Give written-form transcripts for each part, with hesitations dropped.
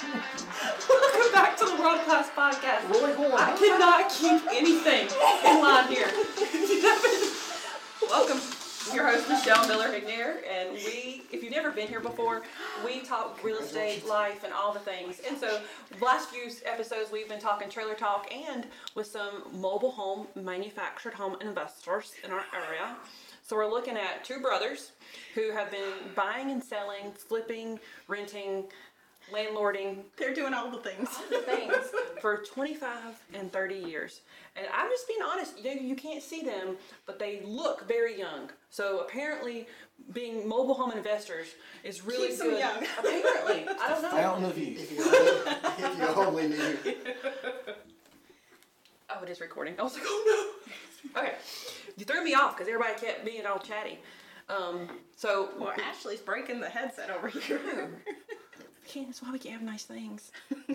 Welcome back to the World Class Podcast. Roy Horn. I cannot keep anything in line here. Welcome. Your host, Michelle Miller-McNair, and if you've never been here before, we talk real estate, life, and all the things. And so, last few episodes, we've been talking trailer talk and with some mobile home, manufactured home investors in our area. So we're looking at two brothers who have been buying and selling, flipping, renting, landlording. They're doing all the things. For 25 and 30 years. And I'm just being honest, you can't see them, but they look very young. So apparently being mobile home investors is really Keeps good. them young. Apparently. I don't know. Fountain of youth. If you only knew. Oh, it is recording. I was like, oh no. Okay. You threw me off because everybody kept being all chatty. Well, Ashley's breaking the headset over here. That's why we can't have nice things.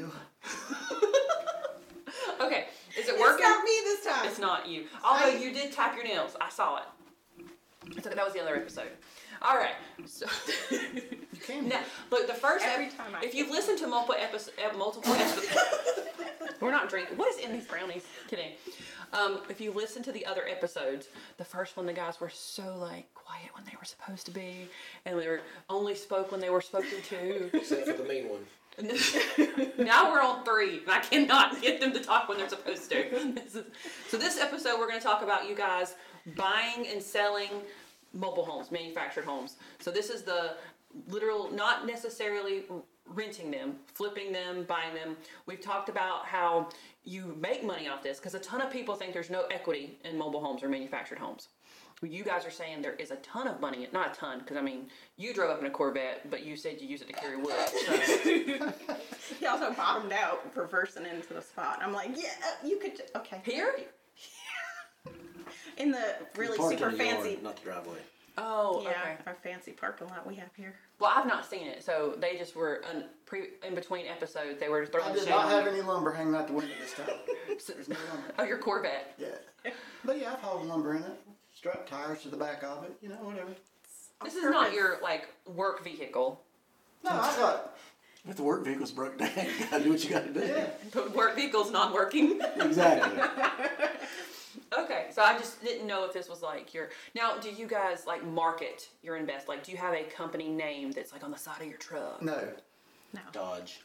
Okay, is it working? It's not me this time. It's not you. Although you did tap your nails. I saw it. So that was the other episode. All right. So You can. now, look, the first Every time I if you've listened to multiple episodes, we're not drinking. What is in these brownies? Kidding. If you listen to the other episodes, the first one, the guys were so quiet when they were supposed to be, and they were only spoke when they were spoken to. Except for the mean one. Now we're on 3, and I cannot get them to talk when they're supposed to. So this episode, we're going to talk about you guys buying and selling mobile homes, manufactured homes. So this is the literal, not necessarily renting them, flipping them, buying them. We've talked about how you make money off this because a ton of people think there's no equity in mobile homes or manufactured homes. You guys are saying there is a ton of money, not a ton, because I mean, you drove up in a Corvette, but you said you use it to carry wood. So. He also bottomed out, reversing into the spot. I'm like, yeah, you could, okay. Here? In the really Parked super in the yard, fancy, not the driveway. Oh, yeah, okay. our fancy parking lot we have here. Well, I've not seen it, so they just were in between episodes. They were throwing I did shade not on have you. any lumber hanging out the window this time. There's no lumber. Oh, your Corvette. Yeah. But yeah, I've hauled lumber in it. Strap tires to the back of it. Whatever. This is not your work vehicle. No, I got. If the work vehicle's broke down, you gotta do what you gotta do. Yeah. But work vehicle's not working. Exactly. Okay, so I just didn't know if this was your. Now, do you guys market your invest? Do you have a company name that's on the side of your truck? No. No. Dodge.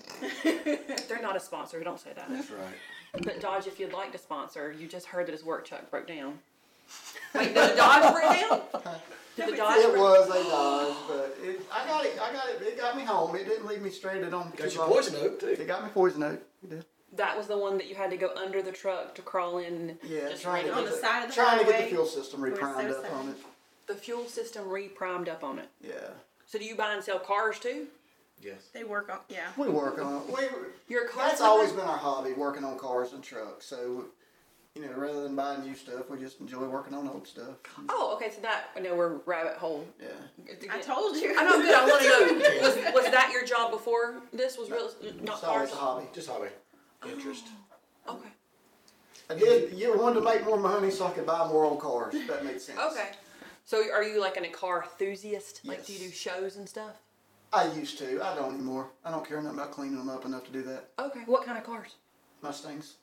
They're not a sponsor. Don't say that. That's right. But Dodge, if you'd like to sponsor, you just heard that his work truck broke down. Wait, did the Dodge break down? Did the Dodge? It was a Dodge, but I got it. It got me home. It didn't leave me stranded on. Got your poison oak too. It got me poison oak. It did. That was the one that you had to go under the truck to crawl in. Yeah, just trying to randomly- On the side of the trying to get the highway. fuel system We're reprimed so up sad. on it. The fuel system re-primed up on it. Yeah. So do you buy and sell cars too? Yes. They work on, yeah. We work on it. You're a car That's flipper? always been our hobby, working on cars and trucks. So, rather than buying new stuff, we just enjoy working on old stuff. Oh, okay. So we're rabbit hole. Yeah. I told you. I know, good. I want to know. Was that your job before this? Was real not It's always cars? a hobby. Just hobby. Interest. Okay. I did. You wanted to make more money so I could buy more old cars. If that makes sense. Okay. So are you a car enthusiast? Yes. Do you do shows and stuff? I used to. I don't anymore. I don't care nothing about cleaning them up enough to do that. Okay. What kind of cars? Mustangs.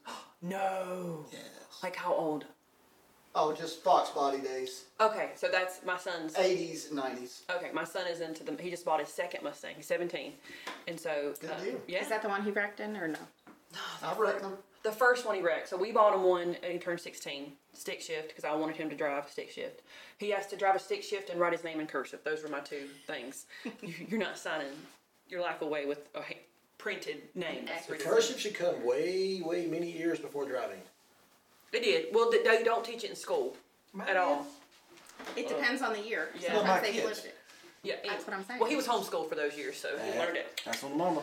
No. Yes. How old? Oh, just Fox body days. Okay, so that's my son's. 80s, 90s. Okay, my son is into them. He just bought his second Mustang. He's 17, and so Good deal. yeah. Is that the one he wrecked in or no? I've wrecked them. The first one he wrecked. So we bought him one and he turned 16, stick shift, because I wanted him to drive a stick shift. He has to drive a stick shift and write his name in cursive. Those were my two things. You're not signing your life away with a printed name. That's The ridiculous. cursive should come way many years before driving. It did. Well, they don't teach it in school at all. It depends on the year. Yeah. Well, my Sometimes they kids. flipped it. Yeah, That's what I'm saying. Well, he was homeschooled for those years, so he learned it. That's on mama.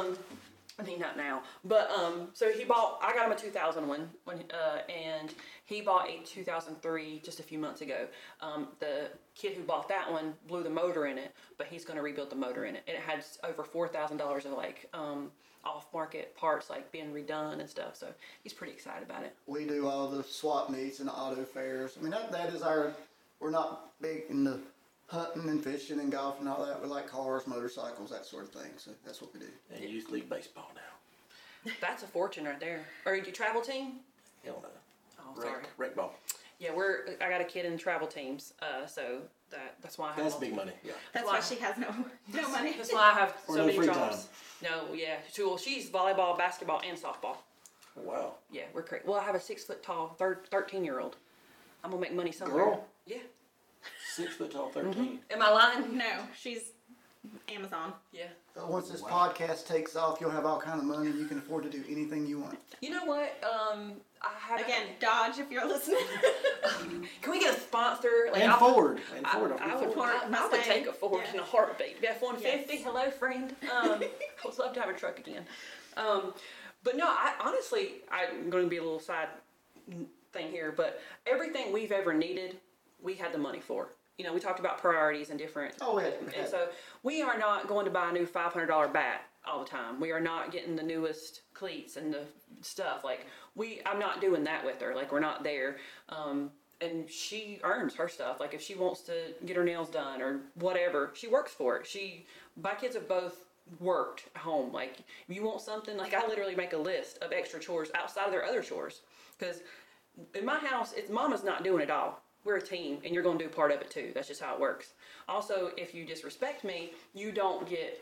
I think not now, but so I got him a 2001 and he bought a 2003 just a few months ago. The kid who bought that one blew the motor in it, but he's going to rebuild the motor in it, and it had over $4,000 of off-market parts being redone and stuff. So he's pretty excited about it. We do all the swap meets and the auto fairs. I mean, that is we're not big in the hunting and fishing and golf and all that. We like cars, motorcycles, that sort of thing. So that's what we do. And youth league baseball now. That's a fortune right there. Or you travel team? Hell no. Oh, sorry. Rec ball. Yeah, I got a kid in travel teams, so that's why I have. That's big money. Yeah. That's why- why she has no money. That's why I have Or so no many free jobs. No, yeah. Well, she's volleyball, basketball, and softball. Wow. Yeah, we're crazy. Well, I have a 6 foot tall 13-year-old. I'm gonna make money somewhere. Girl? Yeah. 6 foot tall, 13. Am I lying? No, she's Amazon. Yeah. Once this Wow. podcast takes off, you'll have all kind of money. You can afford to do anything you want. You know what? I have Again, Dodge, if you're listening. Can we get a sponsor? And I'll- Ford. And I, Ford. I, would, Ford I would Mustang. take a Ford Yeah. in a heartbeat. F-150. Yes. Hello, friend. I would love to have a truck again. But no, honestly, I'm going to be a little side thing here, but everything we've ever needed, we had the money for. You know, we talked about priorities and different. Oh, yeah. And so we are not going to buy a new $500 bat all the time. We are not getting the newest cleats and the stuff. Like I'm not doing that with her. Like we're not there. And she earns her stuff. Like if she wants to get her nails done or whatever, she works for it. My kids have both worked at home. Like if you want something, like I literally make a list of extra chores outside of their other chores. Because in my house, it's mama's not doing it all. We're a team, and you're going to do part of it too. That's just how it works. Also, if you disrespect me, you don't get,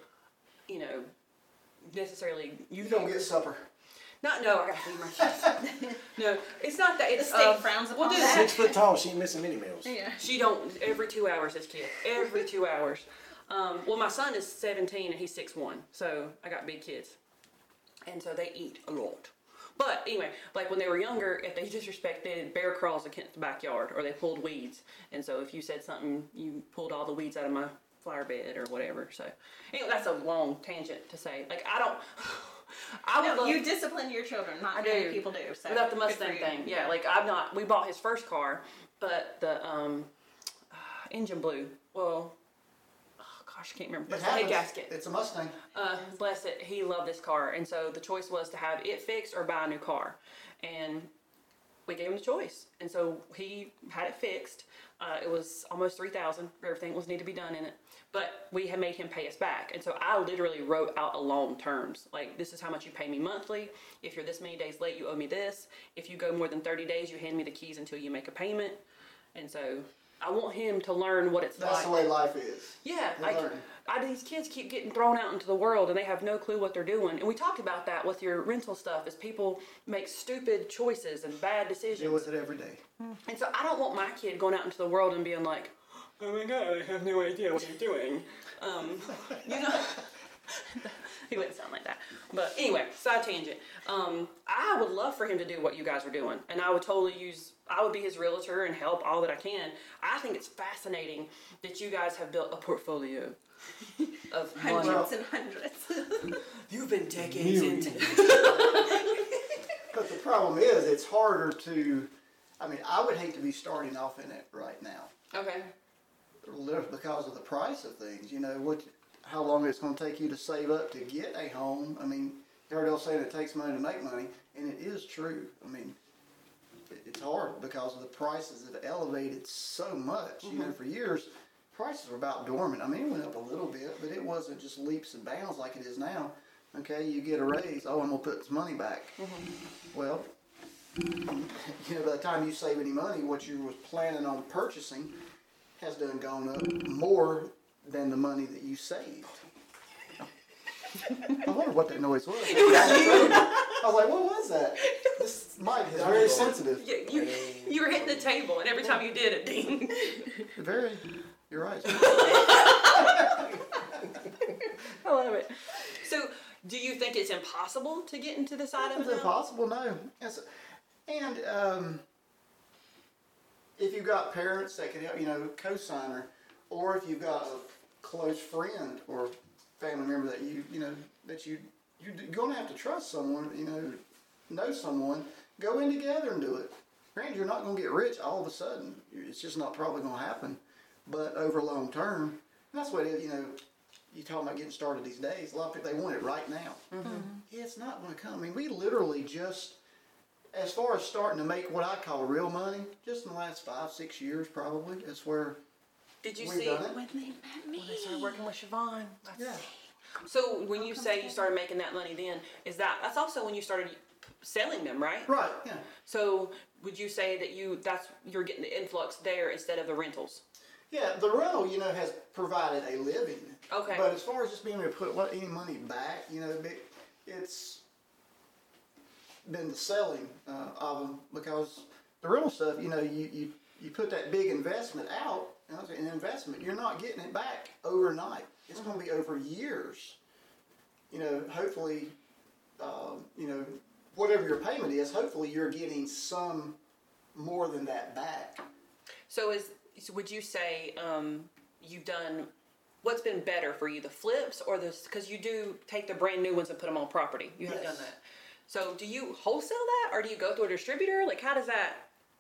necessarily. You don't get supper. No, I gotta feed my kids. No, it's not that. The It's state frowns upon do that. 6 foot tall. She ain't missing many meals. Yeah. She don't every 2 hours. This kid every 2 hours. Well, my son is 17 and he's 6'1", so I got big kids, and so they eat a lot. But anyway, like when they were younger, if they disrespected, bear crawls against the backyard, or they pulled weeds. And so if you said something, you pulled all the weeds out of my flower bed or whatever. So anyway, that's a long tangent to say. Like I would love, You discipline your children, not I many do. people do. So without the good for Mustang you. thing. Yeah, like we bought his first car, but the engine blew. Well, gosh, I can't remember. It It's the head happens. gasket. It's a Mustang. Bless it, he loved this car, and so the choice was to have it fixed or buy a new car, and we gave him the choice, and so he had it fixed. It was almost $3,000 for everything that was needed to be done in it, but we had made him pay us back, and so I literally wrote out a loan terms, like this is how much you pay me monthly. If you're this many days late, you owe me this. If you go more than 30 days, you hand me the keys until you make a payment, and so I want him to learn what it's That's like. the way life is. Yeah, They like learn. these kids keep getting thrown out into the world and they have no clue what they're doing. And we talked about that with your rental stuff, is people make stupid choices and bad decisions. Deal with it every day. And so I don't want my kid going out into the world and being like, oh my God, I have no idea what I'm doing. You know, he wouldn't sound like that. But anyway, side tangent. I would love for him to do what you guys are doing, and I would be his realtor and help all that I can. I think it's fascinating that you guys have built a portfolio of money. Hundreds and hundreds. You've been decades into But the problem is, it's harder to. I mean, I would hate to be starting off in it right now. Okay. Because of the price of things, how long it's going to take you to save up to get a home. I mean, you heard else saying it takes money to make money, and it is true. I mean, it's hard because of the prices have elevated so much. For years, prices were about dormant. I mean, it went up a little bit, but it wasn't just leaps and bounds like it is now. Okay, you get a raise. Oh, I'm going to put this money back. Well, by the time you save any money, what you was planning on purchasing has gone up more than the money that you saved. I wonder what that noise was. I was like, what was that? This mic is very sensitive. You were hitting the table, and every time you did it, ding. You're right. I love it. So, do you think it's impossible to get into this item? It's impossible, no. If you've got parents that can help, co-signer, or if you've got a close friend or family member that you're going to have to trust someone, know someone, go in together and do it. Granted, you're not going to get rich all of a sudden. It's just not probably going to happen. But over long term, and that's what it is, you talking about getting started these days. A lot of people, they want it right now. It's not going to come. I mean, we literally just, as far as starting to make what I call real money, just in the last 5-6 years probably, that's where Did you We've see done it. When they met me. when I started working with Siobhan? Yeah. So when you say you started making that money, then that's also when you started selling them, right? Right, yeah. So would you say that you're getting the influx there instead of the rentals? Yeah, the rental, has provided a living. Okay. But as far as just being able to put any money back, it's been the selling of them, because the rental stuff, you put that big investment out, an investment, you're not getting it back overnight. It's going to be over years. Hopefully, whatever your payment is, hopefully you're getting some more than that back. So would you say you've done, what's been better for you, the flips or because you do take the brand new ones and put them on property. You have Yes. done that. So do you wholesale that or do you go through a distributor? Like how does that?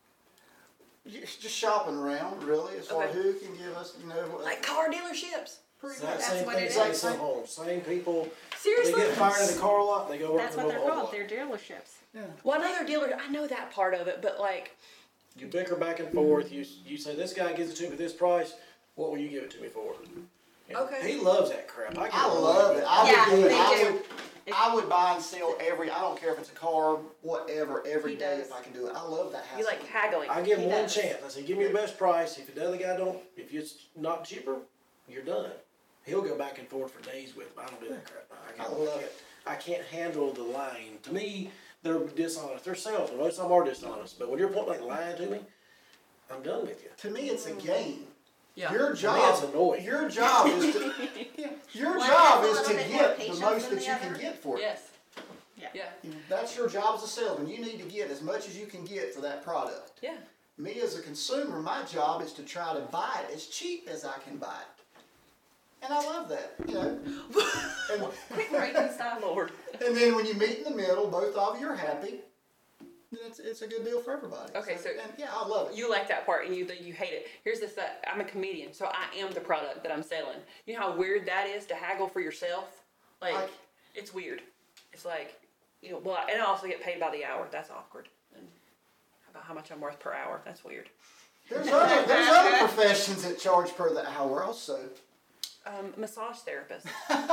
It's just shopping around, really, as far as Okay. who can give us, Like car dealerships? pretty Exact much. same what thing, it exact is. same homes, same people. Seriously? They get fired in the car lot, they go work That's in the what they're mobile home called. lot. They're dealerships. Yeah. Well, another dealer, I know that part of it, but like, You bicker back and forth. You say this guy gives it to me for this price. What will you give it to me for? Okay. He loves that crap. I love it. I Yeah, would do it. they do. I would buy and sell I don't care if it's a car, whatever, every He day does. if I can do it. I love that hassle. you like haggling. I give him He one does. chance. I say, give me the best price. If the other guy don't, if it's not cheaper, you're done. He'll go back and forth for days with me. I don't do that crap. I love it. I can't handle the lying. To me, they're dishonest. They're salesmen. Most of them are dishonest. But when you're pointing like lying to me, I'm done with you. To me, it's a game. Yeah. Your To me, job, it's annoying. your job is to, your One job has a is to little bit more get the patience most than that the you can other. get for it. Yes. Yeah. Yeah. That's your job as a salesman. You need to get as much as you can get for that product. Yeah. Me as a consumer, my job is to try to buy it as cheap as I can buy it. And I love that, And, Quick breaking stuff. Lord. and then when you meet in the middle, both of you are happy. Then it's a good deal for everybody. Okay, so- and yeah, I love it. You like that part and you hate it. Here's this, I'm a comedian, so I am the product that I'm selling. You know how weird that is to haggle for yourself? Like, it's weird. It's like, well, and I also get paid by the hour. That's awkward. And about how much I'm worth per hour. That's weird. There's other professions that charge per the hour also. Massage therapist.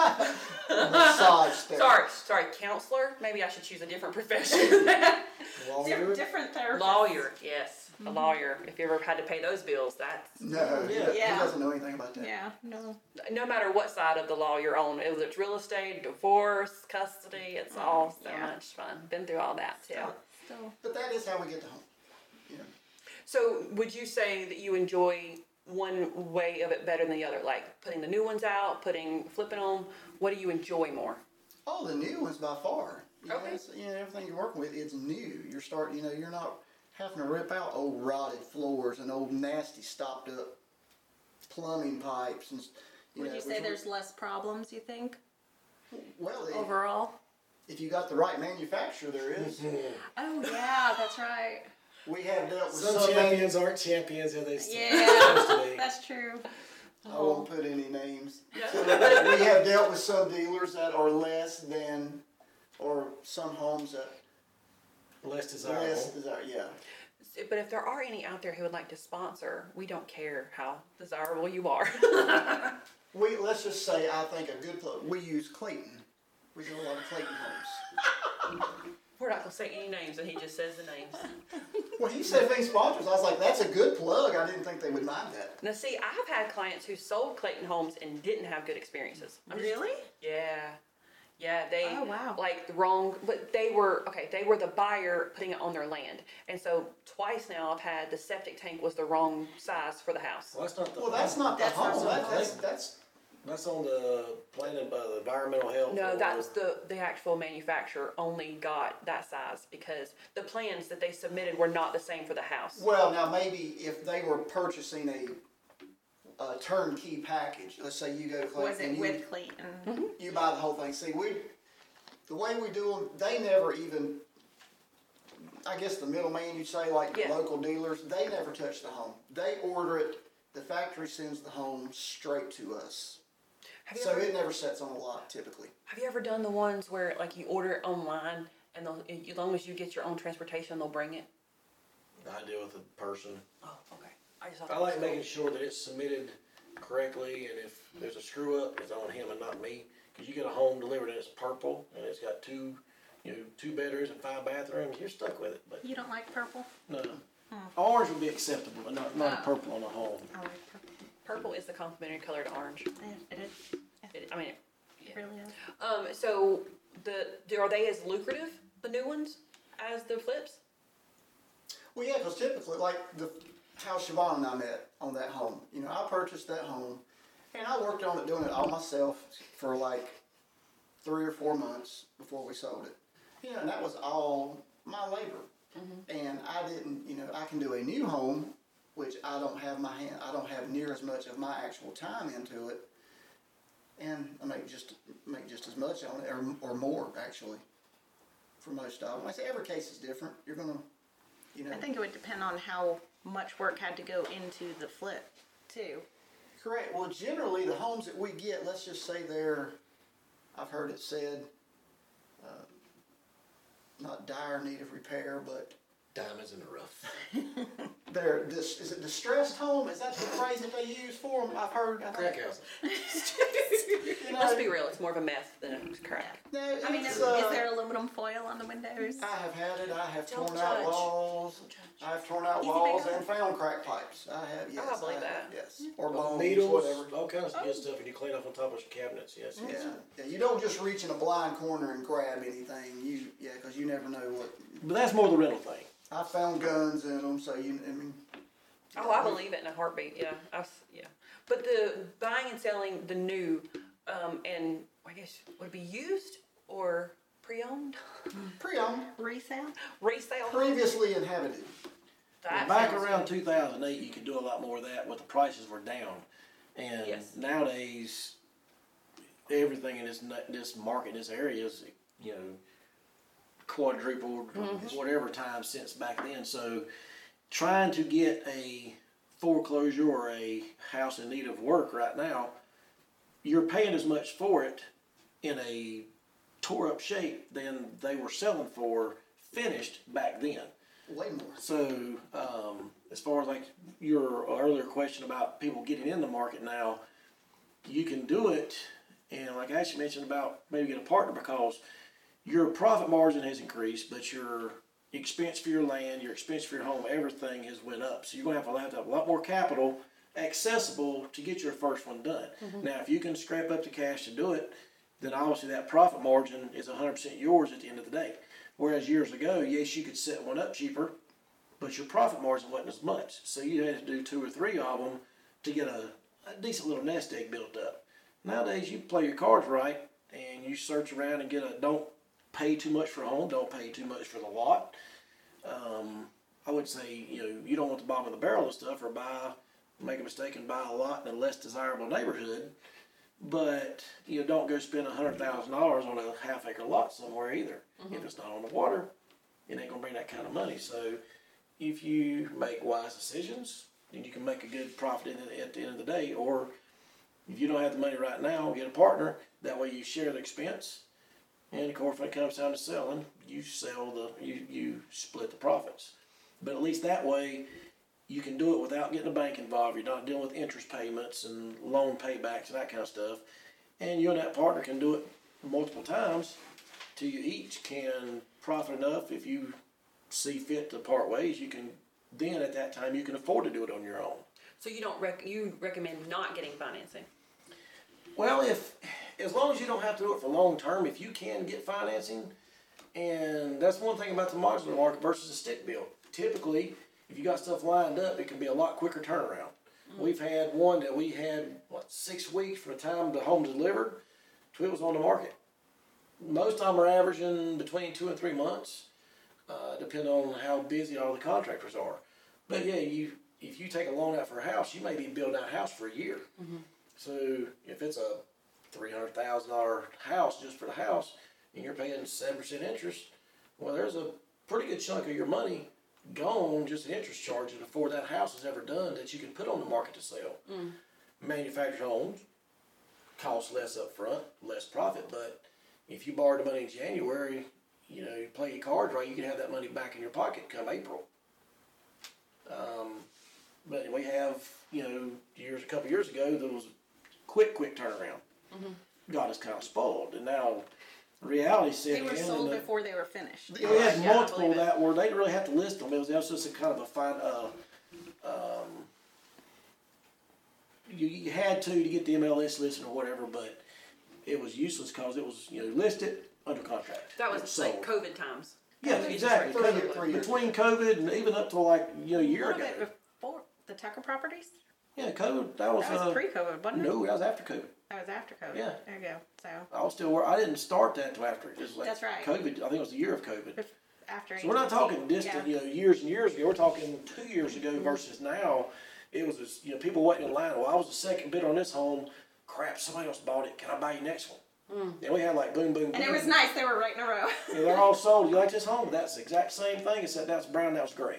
Massage therapist. Sorry, counselor. Maybe I should choose a different profession. Lawyer. Different therapists. Lawyer, yes. A lawyer. If you ever had to pay those bills, that's No, Yeah. he doesn't know anything about that. Yeah. No. no matter what side of the law you're on, whether it's real estate, divorce, custody, it's all so Yeah. much fun. Been through all that too. Still. But that is how we get to home. So would you say that you enjoy one way of it better than the other? Like putting the new ones out, flipping them? What do you enjoy more? Oh, the new ones by far. Okay. Everything you're working with is new. You're not having to rip out old rotted floors and old nasty stopped up plumbing pipes and. Would you say there's less problems? You think Well, overall? if you got the right manufacturer, there is. Oh yeah, that's right. We have dealt with Some champions aren't champions, and they still supposed to Yeah, be. that's true. I won't put any names. Yeah. We have dealt with some dealers that are less than, or some homes that Less desirable. less desirable. Yeah. But if there are any out there who would like to sponsor, we don't care how desirable you are. Let's just say I think a good plug. We use Clayton. We do a lot of Clayton homes. We're not going to say any names, and he just says the names. Well, he said if he sponsors, I was like, that's a good plug. I didn't think they would mind that. Now, see, I've had clients who sold Clayton Homes and didn't have good experiences. Really? Yeah. Yeah, they Oh, wow. like the wrong, but they were the buyer putting it on their land. And so twice now I've had the septic tank was the wrong size for the house. Well, that's not the. Well, that's not the That's not home. the That's on the planning by the environmental health. No, or- that was the actual manufacturer only got that size because the plans that they submitted were not the same for the house. well, now maybe if they were purchasing a turnkey package, let's say you go to Clayton Was it and with Clayton? you buy the whole thing. See, the way we do them, they never even, I guess the middleman, you'd say, like Yeah. the local dealers, they never touch the home. They order it, the factory sends the home straight to us. Have you, So ever, it never sets on a lot typically. have you ever done the ones where like you order it online and they'll, as long as you get your own transportation, they'll bring it? I deal with a person. Oh, okay. I just thought I that like was making cool. sure that it's submitted correctly, and if there's a screw up, it's on him and not me. Cause you get a home delivered and it's purple, and it's got two bedrooms and 5 bathrooms, you're stuck with it, but You don't like purple? no. Orange would be acceptable, but not purple on a home. I like purple. Purple is the complementary color to orange. It is. It It really is. So are they as lucrative, the new ones, as the flips? Well, yeah, because typically, like the house Siobhan and I met on that home, I purchased that home, and I worked on it, doing it all myself for like 3 or 4 months before we sold it. And that was all my labor. And I didn't, I can do a new home, which I don't have near as much of my actual time into it, and I make just as much on it, or more actually, for most of them. Like I say, every case is different. You're gonna, I think it would depend on how much work had to go into the flip, too. Correct. Well, generally, the homes that we get, let's just say I've heard it said, not dire need of repair, but Diamonds in the rough. is it distressed home? Is that the phrase that they use for them? I've heard. Crack house. Let's be real, it's more of a meth than a crack. No, I mean, it's, is there aluminum foil on the windows? I have had it. I have Don't torn out judge. walls. I have torn out Easy walls pick up. and found crack pipes. I have, yes. I believe have, that. Yes. Or bones, Needles, whatever. all kinds of good stuff, and you clean off on top of your cabinets, yes. Yeah. You don't just reach in a blind corner and grab anything. Because you never know what. But that's more the rental thing. I found guns in them, so Oh, I believe it in a heartbeat. Yeah, yeah. But the buying and selling the new, and I guess would it be used or pre-owned, pre-owned, Resale? resale. previously inhabited. That Back sounds around good. 2008, you could do a lot more of that, but the prices were down. And Yes. nowadays, everything in this market, this area is, quadrupled, whatever time since back then. So, trying to get a foreclosure or a house in need of work right now, you're paying as much for it in a tore up shape than they were selling for finished back then. Way more. So, as far as like your earlier question about people getting in the market now, you can do it, and like I actually mentioned about maybe get a partner, because your profit margin has increased, but your expense for your land, your expense for your home, everything has went up. So you're going to have a lot more capital accessible to get your first one done. Now, if you can scrape up the cash to do it, then obviously that profit margin is 100% yours at the end of the day. Whereas years ago, yes, you could set one up cheaper, but your profit margin wasn't as much. So you had to do 2 or 3 of them to get a decent little nest egg built up. Nowadays, you play your cards right, and you search around and don't pay too much for a home, don't pay too much for the lot. I would say, you don't want the bottom of the barrel of stuff, or make a mistake and buy a lot in a less desirable neighborhood. But don't go spend $100,000 on a half-acre lot somewhere either. If it's not on the water, it ain't gonna bring that kind of money. So, if you make wise decisions, then you can make a good profit at the end of the day. Or if you don't have the money right now, get a partner. That way, you share the expense. And of course, when it comes down to selling, you split the profits. But at least that way, you can do it without getting a bank involved. You're not dealing with interest payments and loan paybacks and that kind of stuff. And you and that partner can do it multiple times till you each can profit enough. If you see fit to part ways, you can then at that time you can afford to do it on your own. So you recommend not getting financing? Well, as long as you don't have to do it for long term, if you can get financing, and that's one thing about the modular market versus a stick built. Typically, if you got stuff lined up, it can be a lot quicker turnaround. We've had one that we had 6 weeks from the time the home delivered to it was on the market. Most of them are averaging between 2 and 3 months, depending on how busy all the contractors are. But yeah, if you take a loan out for a house, you may be building out a house for a year. So if it's a $300,000 house just for the house, and you're paying 7% interest, well, there's a pretty good chunk of your money gone just in interest charges before that house is ever done that you can put on the market to sell. Manufactured homes cost less up front, less profit, but if you borrowed the money in January, you play your cards right, you can have that money back in your pocket come April. But we have, a couple years ago, there was quick turnaround. Got us kind of spoiled, and now reality set They in. were sold before they were finished. We had Yeah, I multiple believe it. that where they didn't really have to list them. It was just a kind of a fine. You had to get the MLS listing or whatever, but it was useless because it was listed under contract. That It was sold. like COVID times. Yeah, exactly. Three years. Between COVID and even up to like a year A little ago. bit before the Tucker properties. Yeah, COVID. That was, That was pre-COVID, wasn't it? no, that was after COVID. That was after COVID. Yeah. There you go. So I was still working. I didn't start that until after it. Just like That's right. COVID. I think it was the year of COVID. after. So we're not AT&T. talking distant, Yeah. years and years ago. We're talking 2 years ago versus now. It was just, people waiting in line. Well, I was the second bidder on this home. Crap, somebody else bought it. Can I buy your next one? And we had like boom, boom, boom. And it was nice. They were right in a row. Yeah, they're all sold. You like this home? That's the exact same thing, except that's brown, that was gray.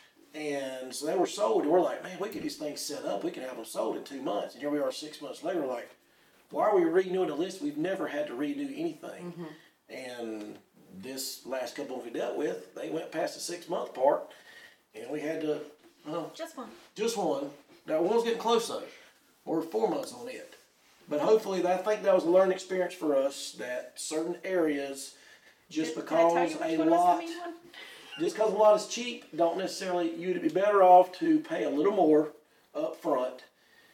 And so they were sold, and we're like, man, we get these things set up. We can have them sold in 2 months. And here we are 6 months later, like, why are we renewing the list? We've never had to renew anything. And this last couple we dealt with, they went past the 6 month part, and we had to, Just one. just one. That one's getting close though. We're 4 months on it. But hopefully, I think that was a learning experience for us that certain areas, just Did I tell because you a which one was the lot, mean one? just because a lot is cheap, don't necessarily, you'd be better off to pay a little more up front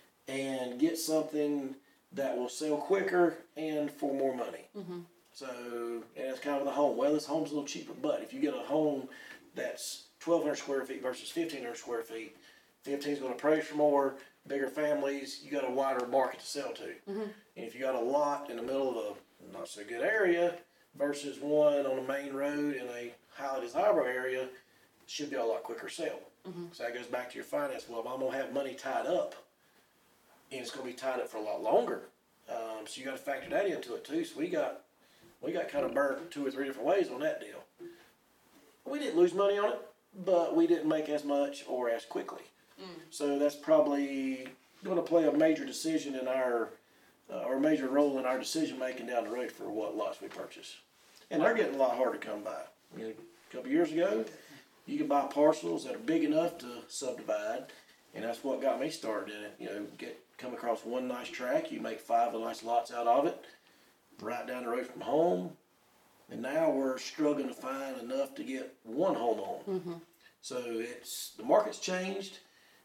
and get something that will sell quicker and for more money. So, and it's kind of the home. Well, this home's a little cheaper, but if you get a home that's 1,200 square feet versus 1,500 square feet, 15 is going to price for more. Bigger families, you got a wider market to sell to. And if you got a lot in the middle of a not so good area versus one on a main road in a highly desirable area, it should be a lot quicker sale. So that goes back to your finance. Well, if I'm gonna have money tied up, and it's gonna be tied up for a lot longer, so you got to factor that into it too. So we got kind of burnt 2 or 3 different ways on that deal. We didn't lose money on it, but we didn't make as much or as quickly. So that's probably going to play a major decision in our, or a major role in our decision making down the road for what lots we purchase. And they're getting a lot harder to come by. A couple years ago, you could buy parcels that are big enough to subdivide, and that's what got me started in it. Come across one nice tract, you make 5 nice lots out of it, right down the road from home, and now we're struggling to find enough to get one home on. So the market's changed.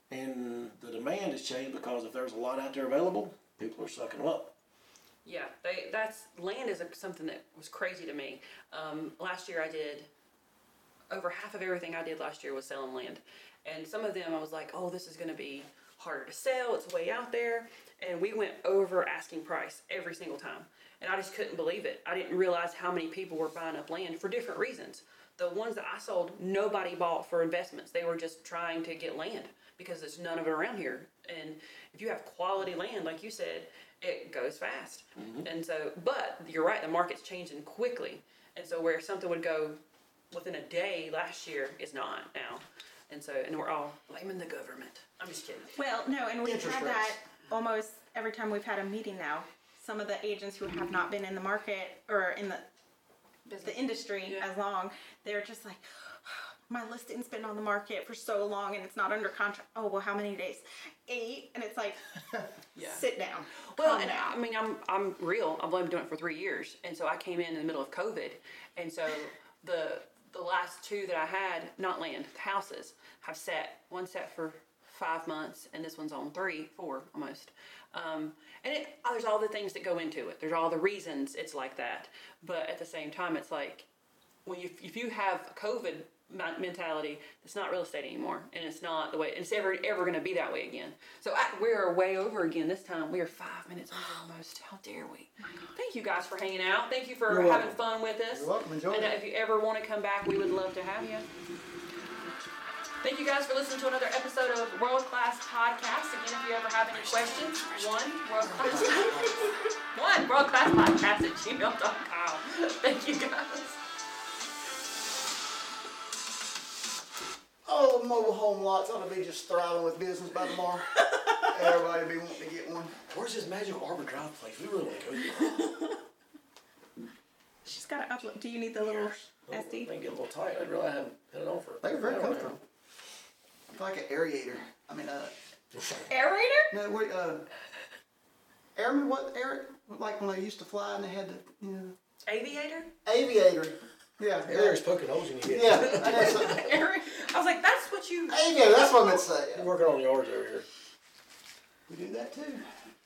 And the demand has changed because if there's a lot out there available, people are sucking them up. Yeah, land is something that was crazy to me. Last year I did, over half of everything I did last year was selling land. And some of them I was like, oh, this is going to be harder to sell, it's way out there. And we went over asking price every single time. And I just couldn't believe it. I didn't realize how many people were buying up land for different reasons. The ones that I sold, nobody bought for investments. They were just trying to get land because there's none of it around here. And if you have quality land, like you said, it goes fast. And so, but you're right, the market's changing quickly. And so where something would go within a day last year is not now. And so, and we're all blaming the government. I'm just kidding. Well, no, and we've Interest had rates. that almost every time we've had a meeting now. Some of the agents who have not been in the market or in the industry Yeah. as long, they're just like, my listing's been on the market for so long and it's not under contract. Oh, well, how many days? 8. And it's like, sit down. Well, calm and down. I mean, I'm real. I've only been doing it for 3 years, and so I came in the middle of COVID, and so the last 2 that I had, not land, houses, have sat. One sat for 5 months, and this one's on 4 almost. And there's all the things that go into it. There's all the reasons it's like that. But at the same time, it's like if you have a COVID mentality, it's not real estate anymore, and it's not the way it's ever going to be that way again. So we're way over again this time. We are 5 minutes over almost. How dare we? Thank you guys for hanging out. Thank you for You're having welcome. fun with us. You're welcome. Enjoy And it. if you ever want to come back, we would love to have you. Thank you guys for listening to another episode of World Class Podcast. Again, if you ever have any questions, worldclasspodcast@gmail.com. Thank you guys. All the mobile home lots ought to be just thriving with business by tomorrow. Everybody be wanting to get one. Where's this Magic Arbor Drive place? We really want to go there. She's got to upload. Do you need the little SD? They get a little tight. I'd really haven't had it on for. They were very comfortable. like an aerator. I mean, Aerator? no, wait, airman, like when they used to fly and they had the, Aviator? aviator. Yeah. There's poking holes in your head. Yeah. That's I was like, that's what you. aviator, that's what I meant to say. You're working on yards over here. We do that too.